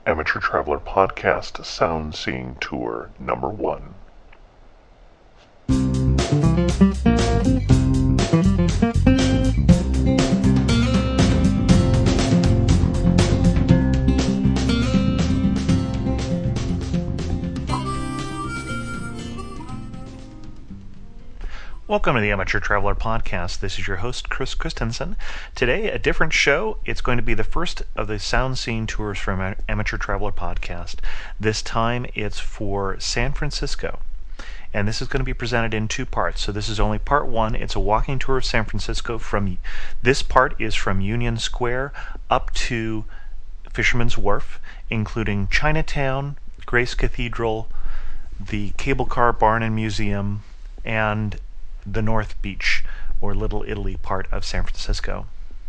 Amateur Traveler Podcast Sound Seeing Tour number 1. Welcome to the Amateur Traveler Podcast. This is your host, Chris Christensen. Today, a different show. It's going to be the first of the Sound Seeing Tours from Amateur Traveler Podcast. This time, it's for San Francisco. And this is going to be presented in two parts. So this is only part one. It's a walking tour of San Francisco. This part is from Union Square up to Fisherman's Wharf, including Chinatown, Grace Cathedral, the Cable Car Barn and Museum, and the North Beach, or Little Italy part of San Francisco.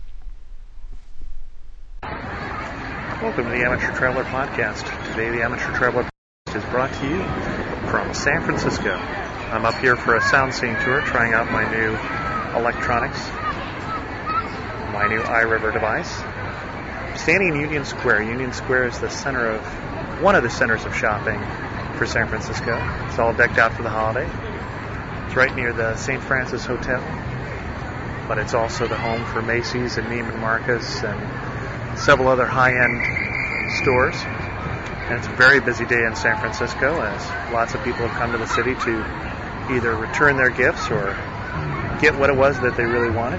Welcome to the Amateur Traveler Podcast. Today the Amateur Traveler Podcast is brought to you from San Francisco. I'm up here for a sound seeing tour, trying out my new electronics, my new iRiver device. I'm standing in Union Square. Union Square is one of the centers of shopping for San Francisco. It's all decked out for the holiday. Right near the St. Francis Hotel, but it's also the home for Macy's and Neiman Marcus and several other high-end stores. And it's a very busy day in San Francisco as lots of people have come to the city to either return their gifts or get what it was that they really wanted.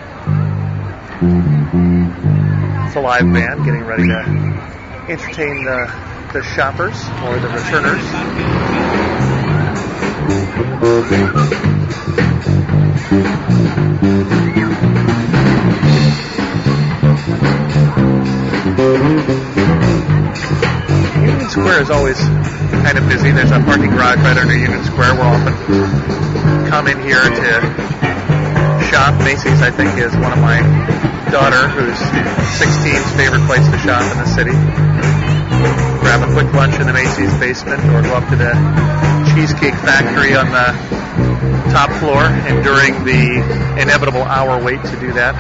It's a live band getting ready to entertain the shoppers or the returners. Union Square is always kind of busy. There's a parking garage right under Union Square. We'll often come in here to shop. Macy's, I think, is one of my daughter, who's 16's favorite place to shop in the city. Grab a quick lunch in the Macy's basement or go up to the Cheesecake Factory on the top floor, enduring the inevitable hour wait to do that.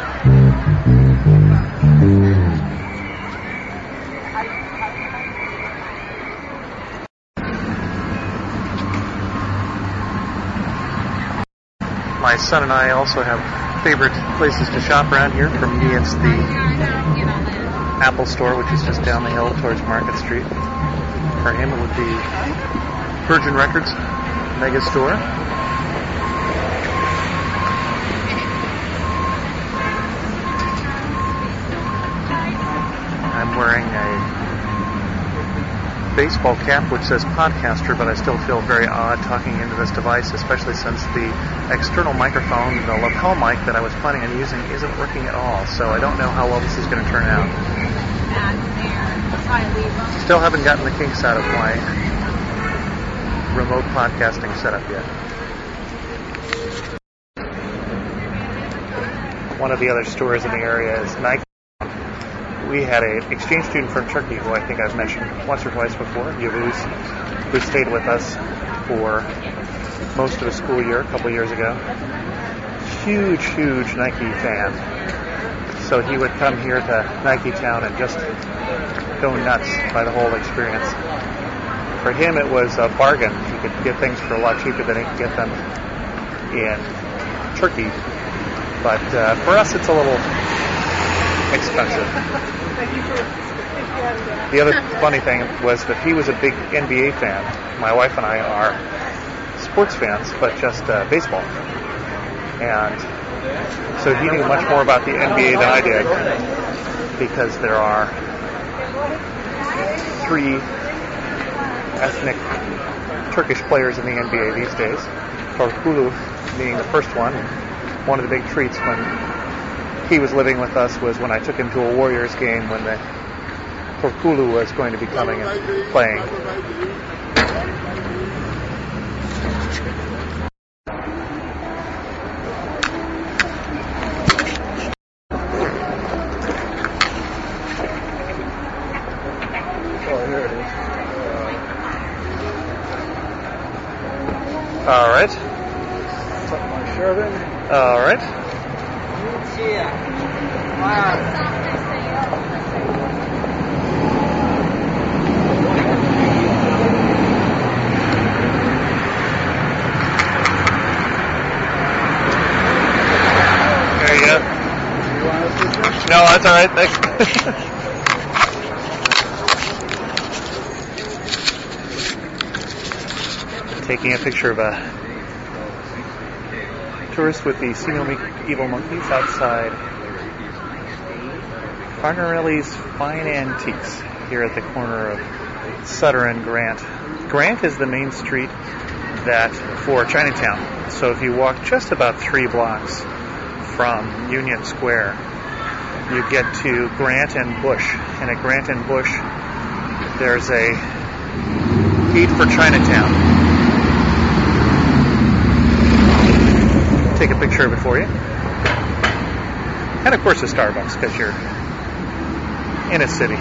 My son and I also have favorite places to shop around here. For me, it's the Apple Store, which is just down the hill towards Market Street. For him, it would be Virgin Records Mega Store. I'm wearing a baseball cap which says podcaster, but I still feel very odd talking into this device, especially since the external microphone, the lapel mic that I was planning on using, isn't working at all. So I don't know how well this is going to turn out. Still haven't gotten the kinks out of my remote podcasting setup yet. One of the other stores in the area is Nike. We had an exchange student from Turkey, who I think I've mentioned once or twice before, Yavuz, who stayed with us for most of the school year a couple years ago. Huge Nike fan. So he would come here to Nike Town and just go nuts by the whole experience. For him, it was a bargain. He could get things for a lot cheaper than he could get them in Turkey. But for us, it's a little expensive. The other funny thing was that he was a big NBA fan. My wife and I are sports fans, but just baseball. And so he knew much more about the NBA than I did, because there are 3 ethnic Turkish players in the NBA these days. Torkulu being the first one. One of the big treats when he was living with us was when I took him to a Warriors game when the Torkulu was going to be coming and playing. Oh, here it is. All right. Tuck my shirt in. All right. want to see this? No, that's all right. Thanks. Taking a picture of a tourist with the See No Evil Monkeys outside Farnarelli's Fine Antiques here at the corner of Sutter and Grant. Grant is the main street for Chinatown. So if you walk just about 3 blocks from Union Square, you get to Grant and Bush. And at Grant and Bush, there's a gate for Chinatown. Take a picture of it for you. And of course a Starbucks, because you're in a city.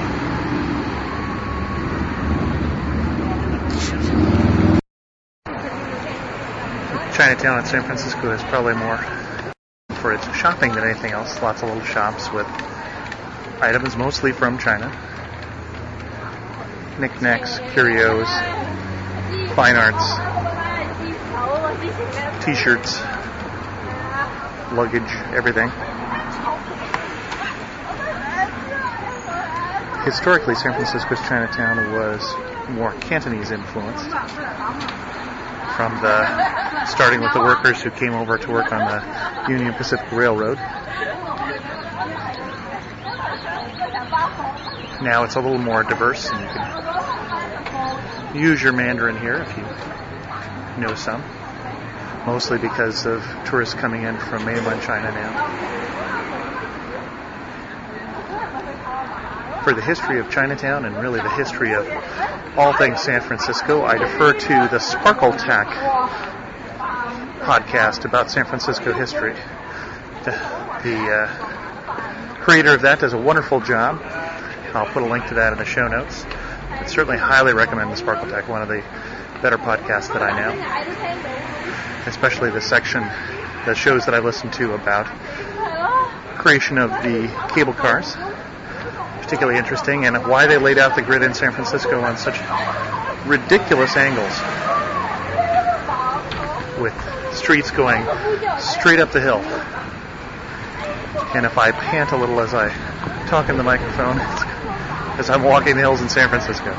Chinatown in San Francisco is probably more for its shopping than anything else. Lots of little shops with items mostly from China. Knickknacks, curios, fine arts, t-shirts, luggage, everything. Historically, San Francisco's Chinatown was more Cantonese influenced, starting with the workers who came over to work on the Union Pacific Railroad. Now it's a little more diverse, and you can use your Mandarin here if you know some. Mostly because of tourists coming in from mainland China now. For the history of Chinatown and really the history of all things San Francisco, I defer to the Sparkle Tack podcast about San Francisco history. The creator of that does a wonderful job. I'll put a link to that in the show notes. I certainly highly recommend the Sparkle Tack, one of the better podcasts that I know. Especially the section, the shows that I listen to about creation of the cable cars. Particularly interesting, and why they laid out the grid in San Francisco on such ridiculous angles, with streets going straight up the hill. And if I pant a little as I talk in the microphone, as I'm walking the hills in San Francisco.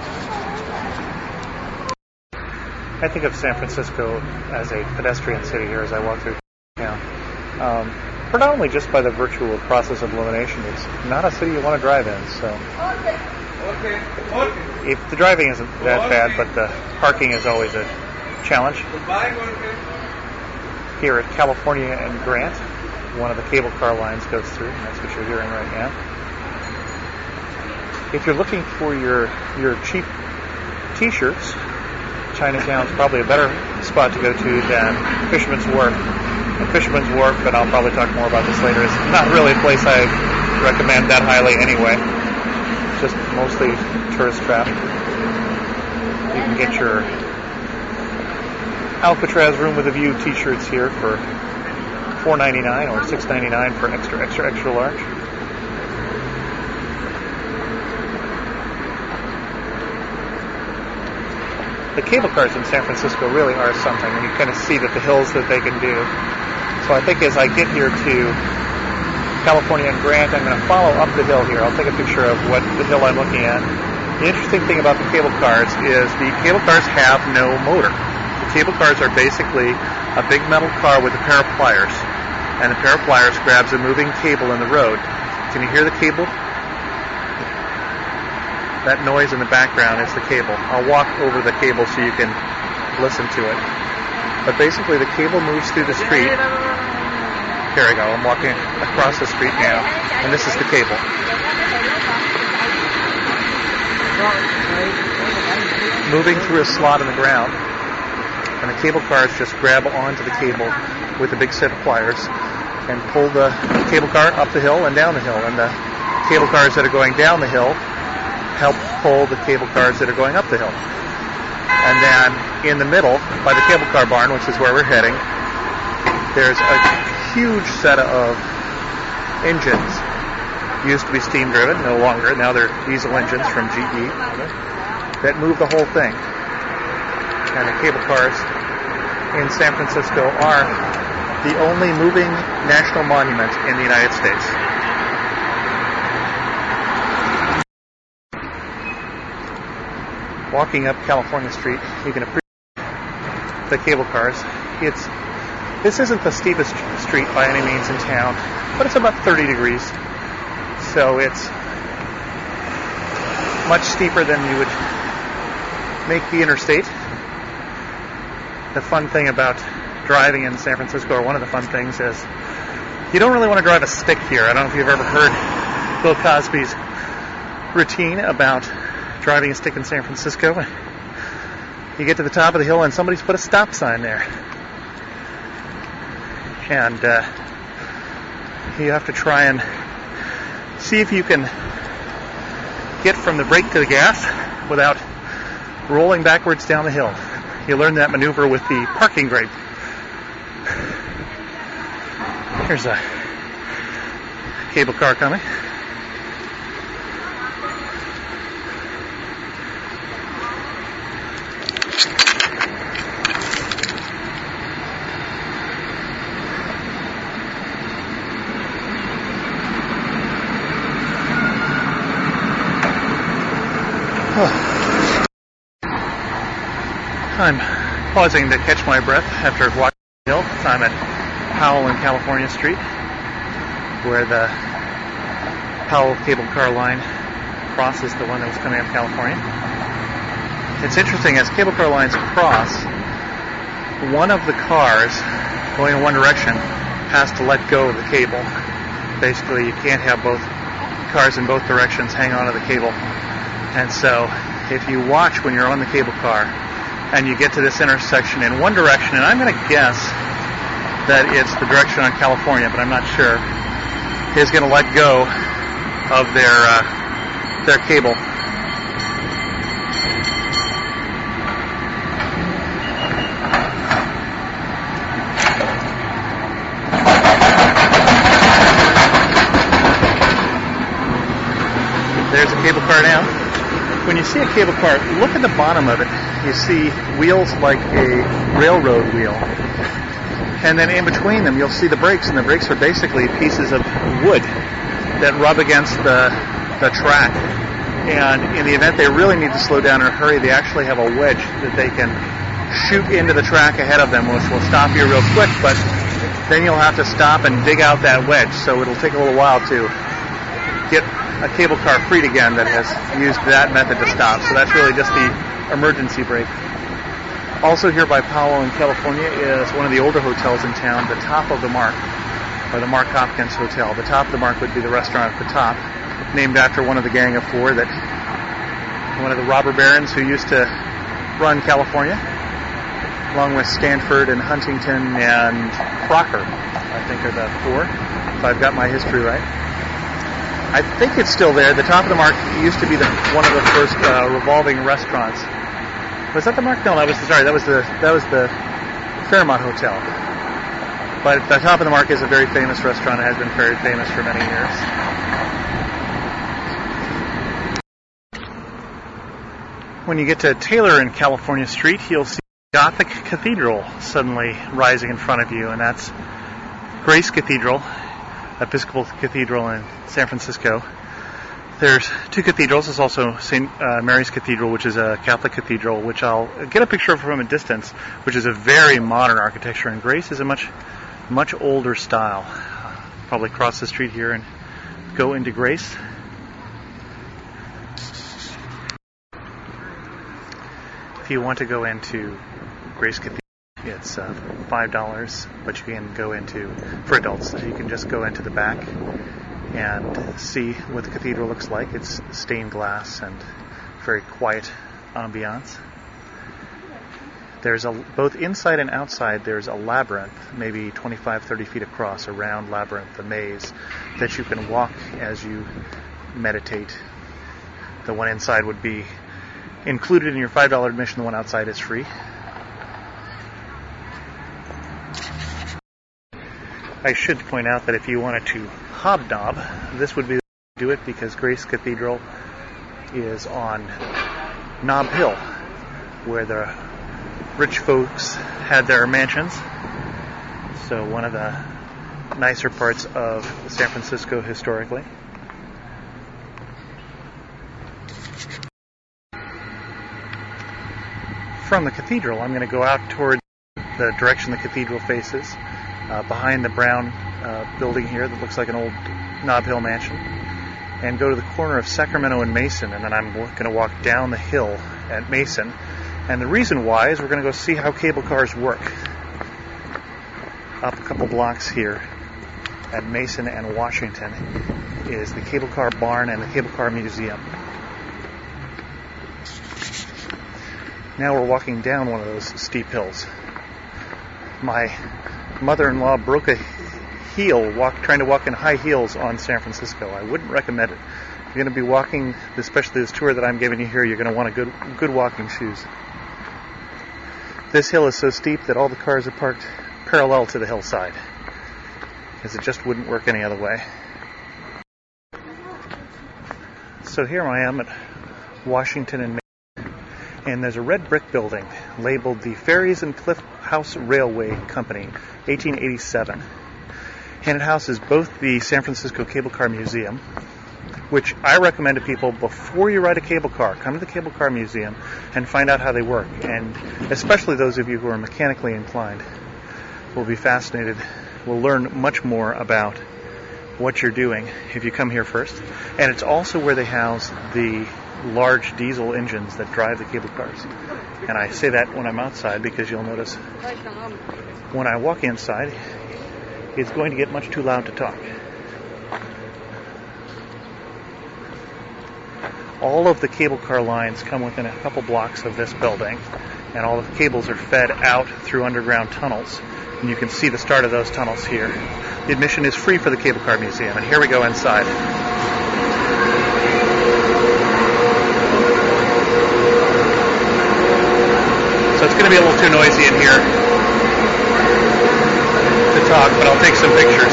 I think of San Francisco as a pedestrian city here as I walk through town. Predominantly just by the virtual process of elimination. It's not a city you want to drive in, so if the driving isn't that bad, but the parking is always a challenge. Here at California and Grant, one of the cable car lines goes through, and that's what you're hearing right now. If you're looking for your cheap t-shirts, Chinatown's probably a better spot to go to than Fisherman's Wharf. And Fisherman's Wharf, and I'll probably talk more about this later, is not really a place I recommend that highly anyway. It's just mostly tourist traffic. You can get your Alcatraz Room with a View t-shirts here for $4.99 or $6.99 for extra large. The cable cars in San Francisco really are something, and you kind of see that the hills that they can do. So I think as I get here to California and Grant, I'm going to follow up the hill here. I'll take a picture of what the hill I'm looking at. The interesting thing about the cable cars is the cable cars have no motor. The cable cars are basically a big metal car with a pair of pliers, and a pair of pliers grabs a moving cable in the road. Can you hear the cable? That noise in the background is the cable. I'll walk over the cable so you can listen to it. But basically the cable moves through the street. Here I go. I'm walking across the street now, and this is the cable. Moving through a slot in the ground, and the cable cars just grab onto the cable with a big set of pliers and pull the cable car up the hill and down the hill. And the cable cars that are going down the hill help pull the cable cars that are going up the hill. And then in the middle, by the cable car barn, which is where we're heading, there's a huge set of engines. Used to be steam driven, no longer. Now they're diesel engines from GE that move the whole thing. And the cable cars in San Francisco are the only moving national monument in the United States. walking up California Street, you can appreciate the cable cars. This isn't the steepest street by any means in town, but it's about 30 degrees. So it's much steeper than you would make the interstate. The fun thing about driving in San Francisco, or one of the fun things, is you don't really want to drive a stick here. I don't know if you've ever heard Bill Cosby's routine about driving a stick in San Francisco. You get to the top of the hill and somebody's put a stop sign there. And you have to try and see if you can get from the brake to the gas without rolling backwards down the hill. You learn that maneuver with the parking brake. Here's a cable car coming. I'm pausing to catch my breath after walking the hill. I'm at Powell and California Street, where the Powell cable car line crosses the one that was coming up California. It's interesting, as cable car lines cross, one of the cars going in one direction has to let go of the cable. Basically, you can't have both cars in both directions hang on to the cable. And so, if you watch when you're on the cable car and you get to this intersection in one direction, and I'm going to guess that it's the direction on California, but I'm not sure, is going to let go of their cable. There's a cable car now. When you see a cable car, look at the bottom of it. You see wheels like a railroad wheel. And then in between them, you'll see the brakes, and the brakes are basically pieces of wood that rub against the track. And in the event they really need to slow down in a hurry, they actually have a wedge that they can shoot into the track ahead of them, which will stop you real quick, but then you'll have to stop and dig out that wedge. So it'll take a little while to get a cable car freed again that has used that method to stop. So that's really just the emergency brake. Also here by Powell in California is one of the older hotels in town, the Top of the Mark, or the Mark Hopkins Hotel. The Top of the Mark would be the restaurant at the top, named after one of the Gang of Four, that one of the robber barons who used to run California, along with Stanford and Huntington and Crocker, I think are the four, if I've got my history right. I think it's still there. The Top of the Mark used to be one of the first revolving restaurants. Was that the Mark? No, that was the Fairmont Hotel. But the Top of the Mark is a very famous restaurant. It has been very famous for many years. When you get to Taylor and California Street, you'll see Gothic Cathedral suddenly rising in front of you, and that's Grace Cathedral, Episcopal Cathedral in San Francisco. There's two cathedrals. There's also St. Mary's Cathedral, which is a Catholic cathedral, which I'll get a picture of from a distance, which is a very modern architecture, and Grace is a much older style. Probably cross the street here and go into Grace. If you want to go into Grace Cathedral, it's $5, but you can go into, for adults, you can just go into the back and see what the cathedral looks like. It's stained glass and very quiet ambiance. There's both inside and outside, there's a labyrinth, maybe 25-30 feet across, a round labyrinth, a maze, that you can walk as you meditate. The one inside would be included in your $5 admission. The one outside is free. I should point out that if you wanted to hobnob, this would be the way to do it, because Grace Cathedral is on Nob Hill, where the rich folks had their mansions. So one of the nicer parts of San Francisco historically. from the cathedral, I'm going to go out toward the direction the cathedral faces, behind the brown building here that looks like an old Nob Hill mansion, and go to the corner of Sacramento and Mason, and then I'm going to walk down the hill at Mason. And the reason why is we're going to go see how cable cars work. Up a couple blocks here at Mason and Washington is the Cable Car Barn and the Cable Car Museum. Now we're walking down one of those steep hills. My mother-in-law broke a heel trying to walk in high heels on San Francisco. I wouldn't recommend it. If you're going to be walking, especially this tour that I'm giving you here, you're going to want good walking shoes. This hill is so steep that all the cars are parked parallel to the hillside, because it just wouldn't work any other way. So here I am at Washington and Mason, and there's a red brick building labeled the Ferries and Cliff House Railway Company, 1887. And it houses both the San Francisco Cable Car Museum, which I recommend to people before you ride a cable car. Come to the Cable Car Museum and find out how they work. And especially those of you who are mechanically inclined will be fascinated. Will learn much more about what you're doing if you come here first. And it's also where they house the large diesel engines that drive the cable cars. And I say that when I'm outside because you'll notice when I walk inside, it's going to get much too loud to talk. All of the cable car lines come within a couple blocks of this building, and all the cables are fed out through underground tunnels. And you can see the start of those tunnels here. The admission is free for the Cable Car Museum, and here we go inside. So it's going to be a little too noisy in here to talk, but I'll take some pictures.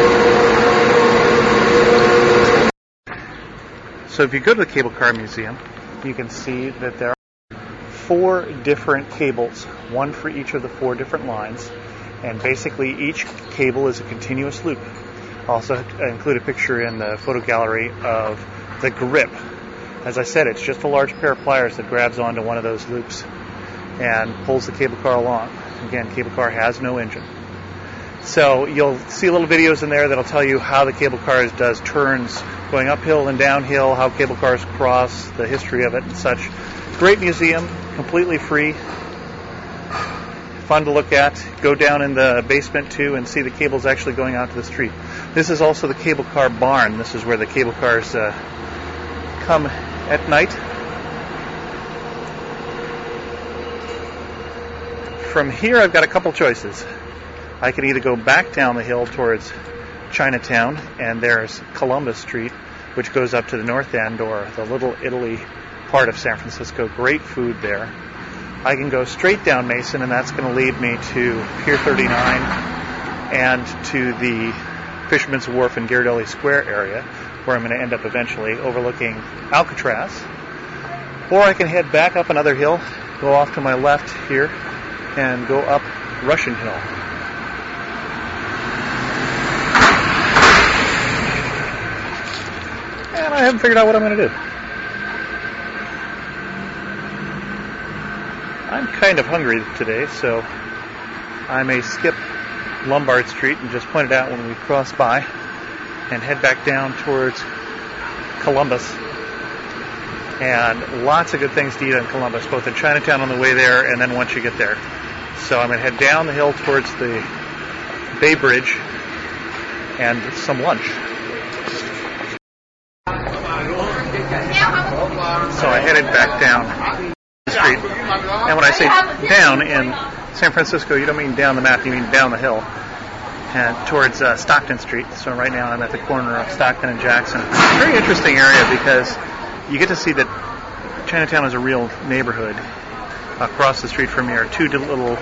So if you go to the Cable Car Museum, you can see that there are 4 different cables, one for each of the 4 different lines, and basically each cable is a continuous loop. I'll also include a picture in the photo gallery of the grip. As I said, it's just a large pair of pliers that grabs onto one of those loops and pulls the cable car along. Again, cable car has no engine. So you'll see little videos in there that'll tell you how the cable car does turns going uphill and downhill, how cable cars cross, the history of it and such. Great museum, completely free, fun to look at. Go down in the basement too and see the cables actually going out to the street. This is also the Cable Car Barn. This is where the cable cars come at night. From here I've got a couple choices. I could either go back down the hill towards Chinatown, and there's Columbus Street, which goes up to the north end, or the Little Italy part of San Francisco. Great food there. I can go straight down Mason, and that's going to lead me to Pier 39 and to the Fisherman's Wharf and Ghirardelli Square area, where I'm going to end up eventually, overlooking Alcatraz. Or I can head back up another hill, go off to my left here, and go up Russian Hill. And I haven't figured out what I'm going to do. I'm kind of hungry today, so I may skip Lombard Street and just point it out when we cross by and head back down towards Columbus. And lots of good things to eat in Columbus, both in Chinatown on the way there and then once you get there. So I'm going to head down the hill towards the Bay Bridge and some lunch. So I headed back down the street. And when I say down in San Francisco, you don't mean down the map, you mean down the hill and towards Stockton Street. So right now I'm at the corner of Stockton and Jackson. Very interesting area because you get to see that Chinatown is a real neighborhood. Across the street from here, 2 little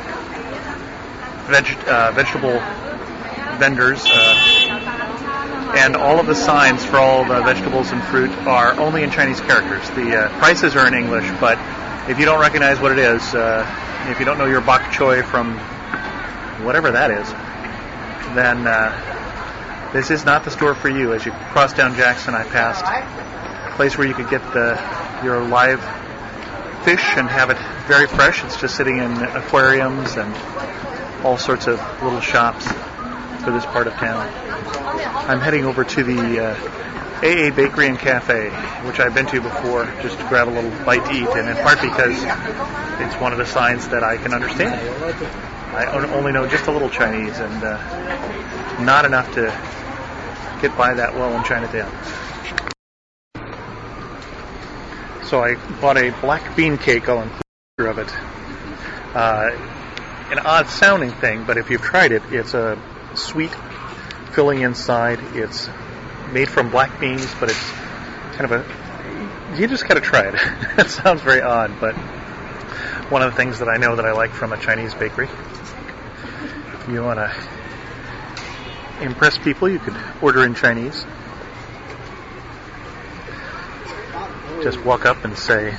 vegetable vendors, and all of the signs for all the vegetables and fruit are only in Chinese characters. The prices are in English, but if you don't recognize what it is, if you don't know your bok choy from whatever that is, then this is not the store for you. As you cross down Jackson, I passed a place where you could get your live fish and have it very fresh. It's just sitting in aquariums and all sorts of little shops for this part of town. I'm heading over to the AA Bakery and Cafe, which I've been to before, just to grab a little bite to eat, and in part because it's one of the signs that I can understand. I only know just a little Chinese, and not enough to get by that well in Chinatown. So I bought a black bean cake. I'll include a picture of it. An odd sounding thing, but if you've tried it, it's a sweet filling inside. It's made from black beans, but it's kind of you just gotta try it. It sounds very odd, but one of the things that I know that I like from a Chinese bakery. If you want to impress people, you could order in Chinese. Just walk up and say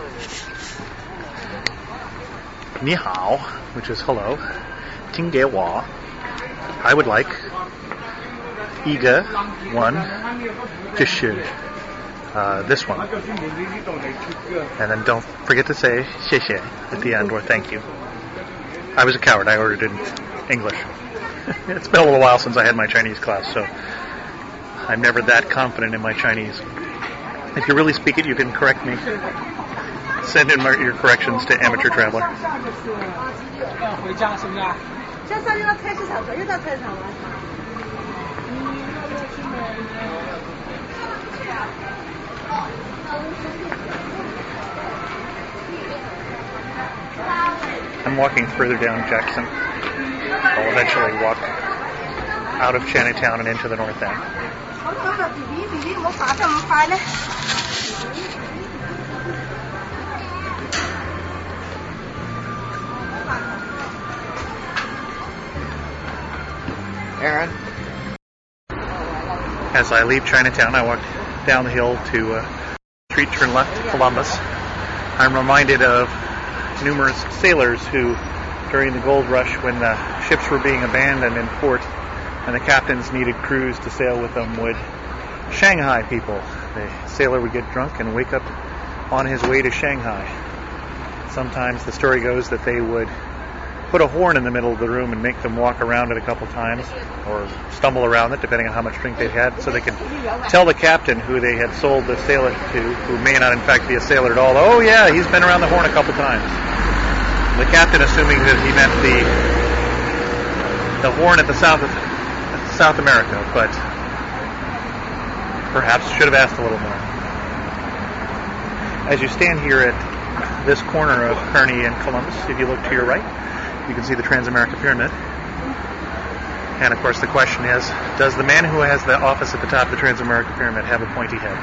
Ni hao, which is hello. Ting ge wa. I would like. Iga, one. Jishu, this one. And then don't forget to say xie xie at the end, or thank you. I was a coward. I ordered in English. It's been a little while since I had my Chinese class, so I'm never that confident in my Chinese. If you really speak it, you can correct me. Send in your corrections to Amateur Traveler. I'm walking further down Jackson. I'll eventually walk out of Chinatown and into the North End. Aaron? As I leave Chinatown, I walk down the hill to street, turn left to Columbus. I'm reminded of numerous sailors who, during the gold rush, when the ships were being abandoned in port and the captains needed crews to sail with them, would Shanghai people. The sailor would get drunk and wake up on his way to Shanghai. Sometimes the story goes that they would put a horn in the middle of the room and make them walk around it a couple times, or stumble around it, depending on how much drink they'd had, so they could tell the captain who they had sold the sailor to, who may not in fact be a sailor at all, oh yeah, he's been around the horn a couple times. The captain, assuming that he meant the horn at the South America, but perhaps should have asked a little more. As you stand here at this corner of Kearny and Columbus, if you look to your right, you can see the Transamerica Pyramid. And of course the question is, does the man who has the office at the top of the Transamerica Pyramid have a pointy head?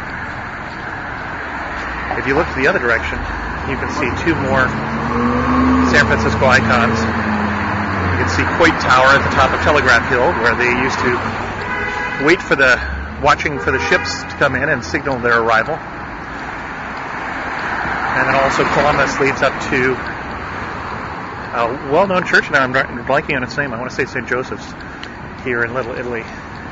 If you look to the other direction, you can see two more San Francisco icons. You can see Coit Tower at the top of Telegraph Hill, where they used to wait for watching for the ships to come in and signal their arrival. And then also Columbus leads up to a well-known church. Now I'm blanking on its name. I want to say St. Joseph's here in Little Italy.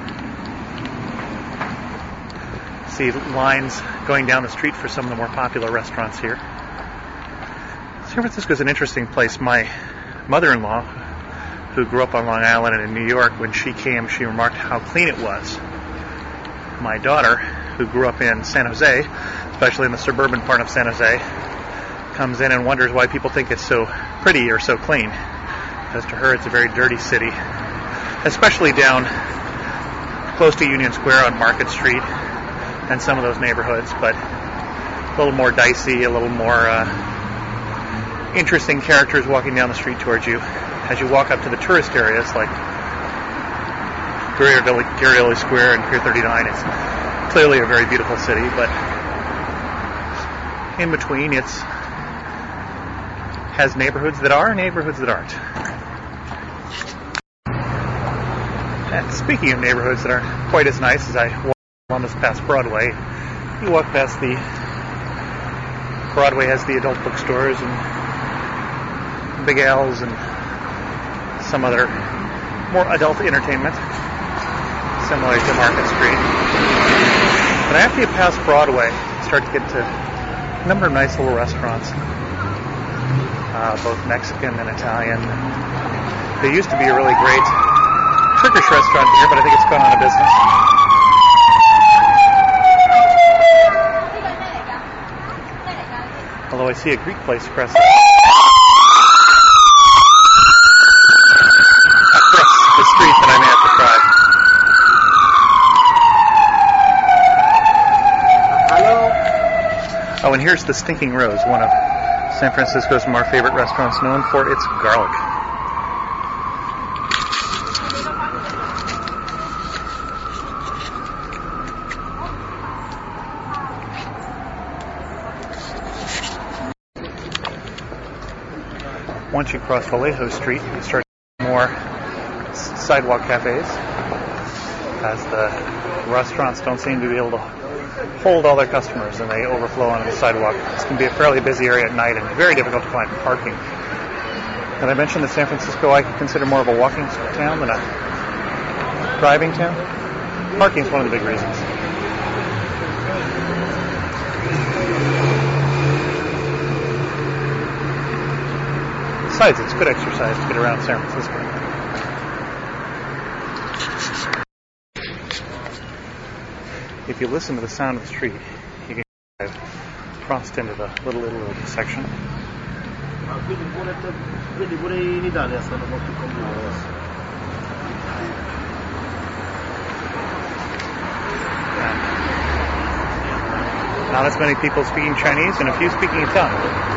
See lines going down the street for some of the more popular restaurants here. San Francisco is an interesting place. My mother-in-law, who grew up on Long Island and in New York, when she came, she remarked how clean it was. My daughter, who grew up in San Jose, especially in the suburban part of San Jose, comes in and wonders why people think it's so pretty or so clean. Because to her, it's a very dirty city, especially down close to Union Square on Market Street and some of those neighborhoods, but a little more dicey, a little more interesting characters walking down the street towards you. As you walk up to the tourist areas like Ghirardelli Square and Pier 39, it's clearly a very beautiful city, but in between it has neighborhoods that are, neighborhoods that aren't. And speaking of neighborhoods that aren't quite as nice, as I walk Columbus past Broadway, you walk past Broadway has the adult bookstores and Big Al's and some other more adult entertainment, similar to Market Street. But after you pass Broadway, you start to get to A number of nice little restaurants, both Mexican and Italian. There used to be a really great Turkish restaurant here, but I think it's gone out of business. Although I see a Greek place across the street that I may have to try. Oh, and here's the Stinking Rose, one of San Francisco's more favorite restaurants, known for its garlic. Once you cross Vallejo Street, you start more sidewalk cafes, as the restaurants don't seem to be able to hold all their customers and they overflow onto the sidewalk. This can be a fairly busy area at night and very difficult to find parking. And I mentioned that San Francisco I consider more of a walking town than a driving town. Parking is one of the big reasons. Besides, it's good exercise to get around San Francisco. If you listen to the sound of the street, you can drive crossed into the Little Italy section. Not as many people speaking Chinese and a few speaking Italian.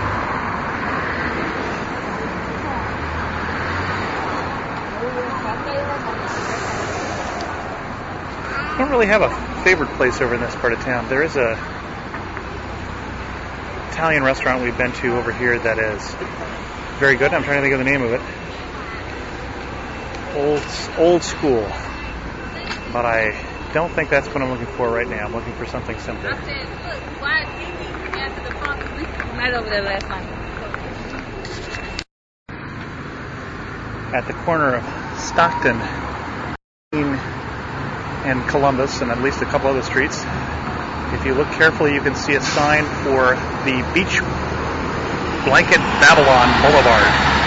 I don't really have a favorite place over in this part of town. There is a Italian restaurant we've been to over here that is very good. I'm trying to think of the name of it. Old school. But I don't think that's what I'm looking for right now. I'm looking for something simpler. At the corner of Stockton and Columbus, and at least a couple other streets, if you look carefully, you can see a sign for the Beach Blanket Babylon Boulevard.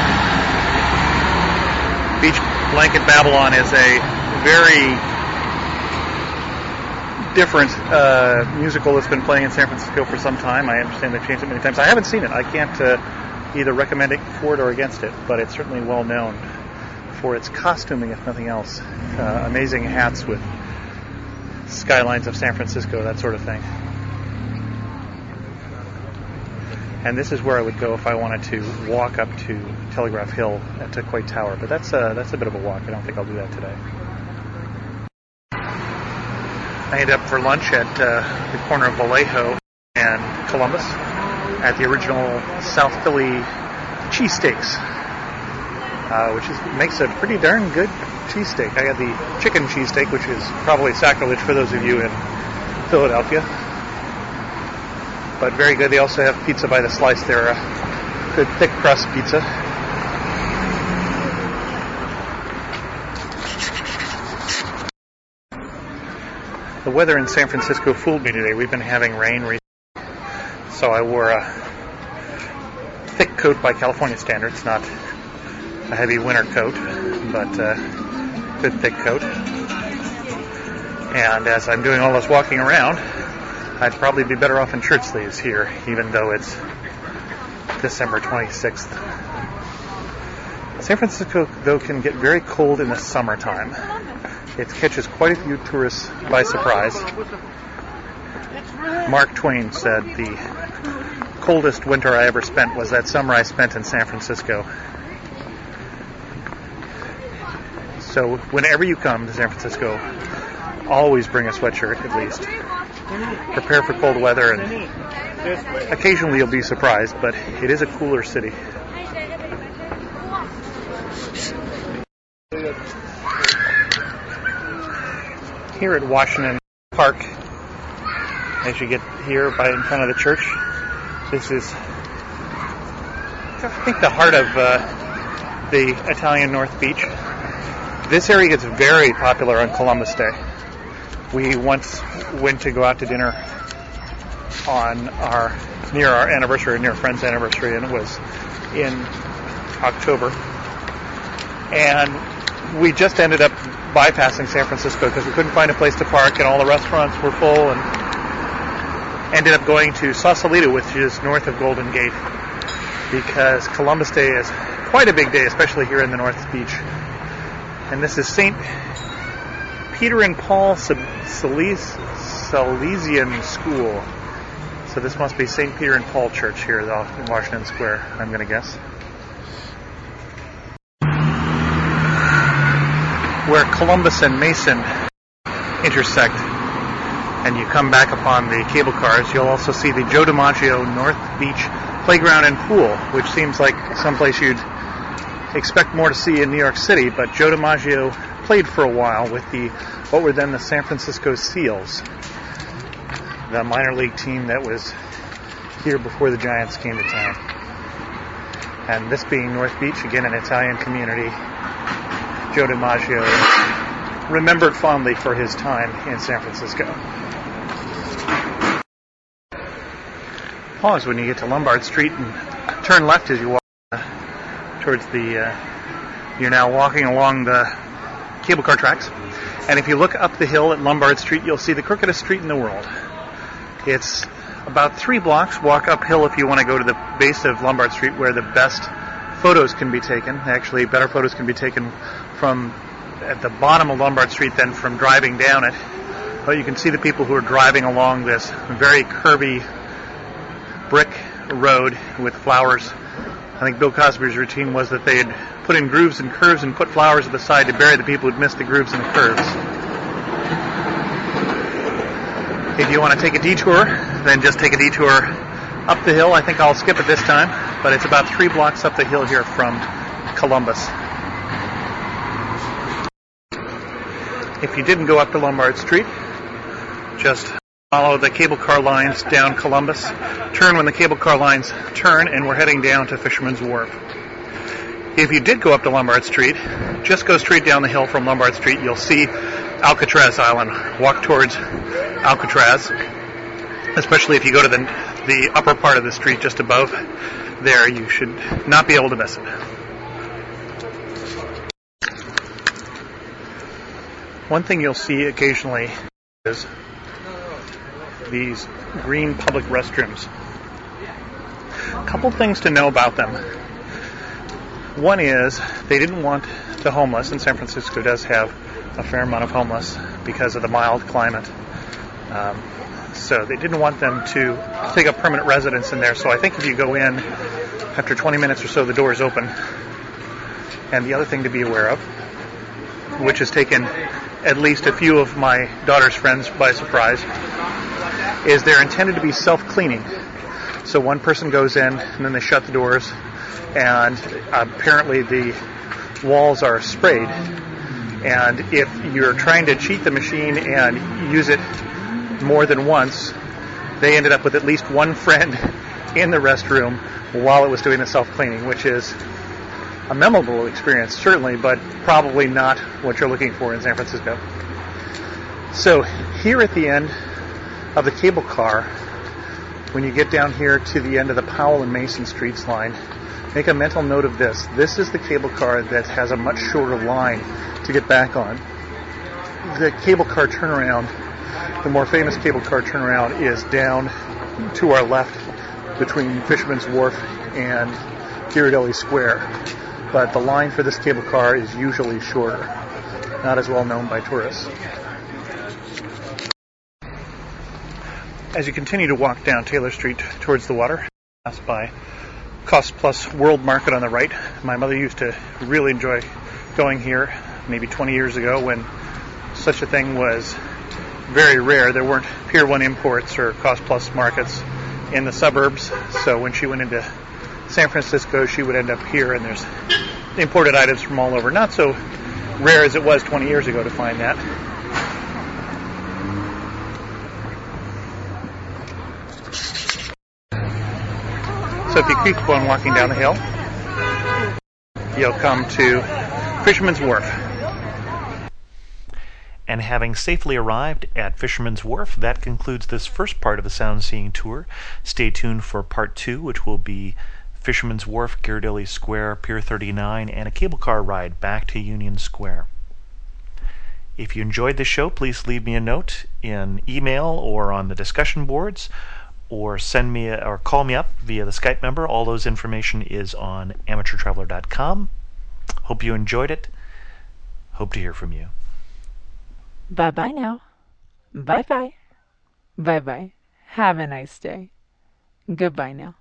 Beach Blanket Babylon is a very different musical that's been playing in San Francisco for some time. I understand they've changed it many times. I haven't seen it. I can't either recommend it for it or against it, but it's certainly well known for its costuming, if nothing else. Amazing hats with skylines of San Francisco, that sort of thing. And this is where I would go if I wanted to walk up to Telegraph Hill to Coit Tower, but that's a bit of a walk. I don't think I'll do that today. I ended up for lunch at the corner of Vallejo and Columbus at the original South Philly cheesesteaks, which makes a pretty darn good cheesesteak. I had the chicken cheesesteak, which is probably sacrilege for those of you in Philadelphia, but very good. They also have pizza by the slice there, good thick crust pizza. The weather in San Francisco fooled me today. We've been having rain recently, so I wore a thick coat by California standards, not a heavy winter coat, but good thick coat. And as I'm doing all this walking around, I'd probably be better off in shirt sleeves here, even though it's December 26th. San Francisco, though, can get very cold in the summertime. It catches quite a few tourists by surprise. Mark Twain said the coldest winter I ever spent was that summer I spent in San Francisco. So whenever you come to San Francisco, always bring a sweatshirt at least. Prepare for cold weather, and occasionally you'll be surprised, but it is a cooler city. Here at Washington Park, as you get here by in front of the church, this is, I think, the heart of the Italian North Beach. This area gets very popular on Columbus Day. We once went to go out to dinner near our anniversary, near a friend's anniversary, and it was in October. And we just ended up bypassing San Francisco because we couldn't find a place to park, and all the restaurants were full, and ended up going to Sausalito, which is north of Golden Gate, because Columbus Day is quite a big day, especially here in the North Beach. And this is St. Peter and Paul Salesian School. So this must be St. Peter and Paul Church here in Washington Square, I'm going to guess. Where Columbus and Mason intersect, and you come back upon the cable cars, you'll also see the Joe DiMaggio North Beach Playground and Pool, which seems like someplace you'd expect more to see in New York City, but Joe DiMaggio played for a while with what were then the San Francisco Seals, the minor league team that was here before the Giants came to town. And this being North Beach, again an Italian community, Joe DiMaggio is remembered fondly for his time in San Francisco. Pause when you get to Lombard Street and turn left as you walk towards you're now walking along the cable car tracks. And if you look up the hill at Lombard Street, you'll see the crookedest street in the world. It's about 3 blocks walk uphill if you want to go to the base of Lombard Street, where the best photos can be taken. Actually, better photos can be taken from at the bottom of Lombard Street than from driving down it. But you can see the people who are driving along this very curvy brick road with flowers. I think Bill Cosby's routine was that they had put in grooves and curves and put flowers at the side to bury the people who'd missed the grooves and the curves. If you want to take a detour, then just take a detour up the hill. I think I'll skip it this time, but it's about 3 blocks up the hill here from Columbus. If you didn't go up to Lombard Street, just follow the cable car lines down Columbus, turn when the cable car lines turn, and we're heading down to Fisherman's Wharf. If you did go up to Lombard Street, just go straight down the hill from Lombard Street. You'll see Alcatraz Island. Walk towards Alcatraz, especially if you go to the upper part of the street just above there. You should not be able to miss it. One thing you'll see occasionally is these green public restrooms. A couple things to know about them. One is they didn't want the homeless, and San Francisco does have a fair amount of homeless because of the mild climate. So they didn't want them to take up permanent residence in there. So I think if you go in, after 20 minutes or so, the doors open. And the other thing to be aware of, which has taken at least a few of my daughter's friends by surprise, is they're intended to be self-cleaning. So one person goes in, and then they shut the doors, and apparently the walls are sprayed. And if you're trying to cheat the machine and use it more than once, they ended up with at least one friend in the restroom while it was doing the self-cleaning, which is a memorable experience, certainly, but probably not what you're looking for in San Francisco. So here at the end of the cable car, when you get down here to the end of the Powell and Mason Streets line, make a mental note of this. This is the cable car that has a much shorter line to get back on. The cable car turnaround, the more famous cable car turnaround, is down to our left between Fisherman's Wharf and Ghirardelli Square. But the line for this cable car is usually shorter, not as well known by tourists. As you continue to walk down Taylor Street towards the water, passed by Cost Plus World Market on the right. My mother used to really enjoy going here maybe 20 years ago when such a thing was very rare. There weren't Pier 1 imports or Cost Plus markets in the suburbs, so when she went into San Francisco, she would end up here, and there's imported items from all over. Not so rare as it was 20 years ago to find that. So if you keep on walking down the hill, you'll come to Fisherman's Wharf. And having safely arrived at Fisherman's Wharf, that concludes this first part of the Sound Seeing Tour. Stay tuned for part 2, which will be Fisherman's Wharf, Ghirardelli Square, Pier 39, and a cable car ride back to Union Square. If you enjoyed the show, please leave me a note in email or on the discussion boards, or or call me up via the Skype number. All those information is on amateurtraveler.com. Hope you enjoyed it. Hope to hear from you. Bye-bye now. Bye-bye. Bye-bye. Have a nice day. Goodbye now.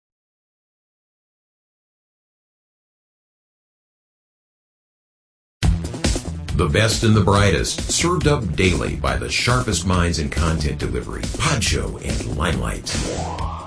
The best and the brightest, served up daily by the sharpest minds in content delivery, Podshow and Limelight.